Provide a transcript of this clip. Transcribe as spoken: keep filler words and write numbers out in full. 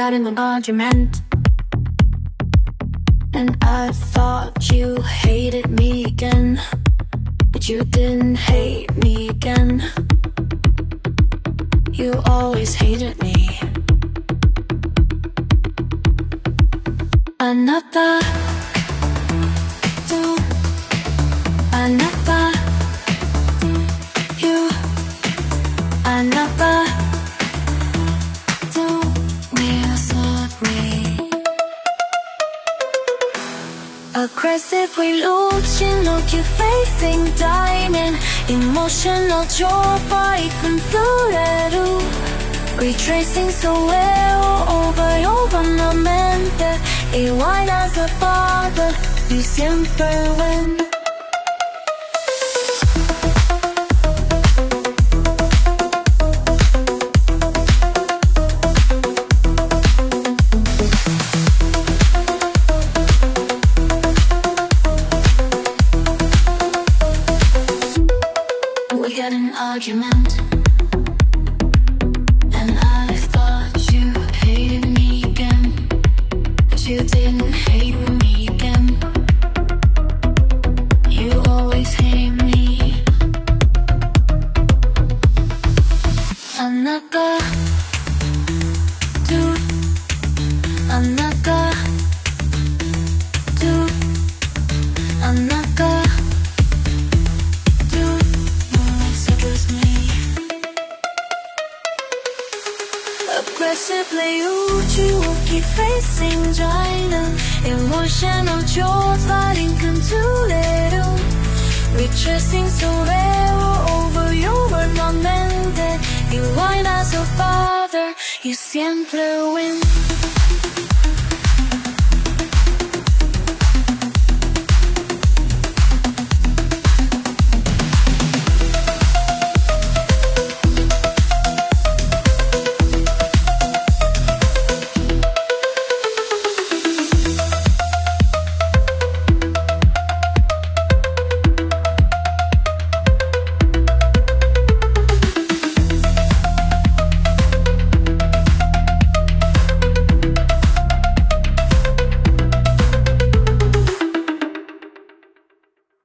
had an argument, and I thought you hated me again, but you didn't hate me again. You always hated me. Another do, another you, another do. We're sorry. Aggressively losing, look you facing diamond. Emotional joy, confuso. Retracing so well over y over nuevamente. Igual as a father, you siempre win. We had an argument, and I thought you hated me again, but you didn't hate me again. You always hate me. I'm not gonna do, I'm not gonna do, I'm not gonna aggressively, you keep facing China. Emotional jaws fighting controlero. Retracing so rare over you were not meant. Igual as a father, you siempre win.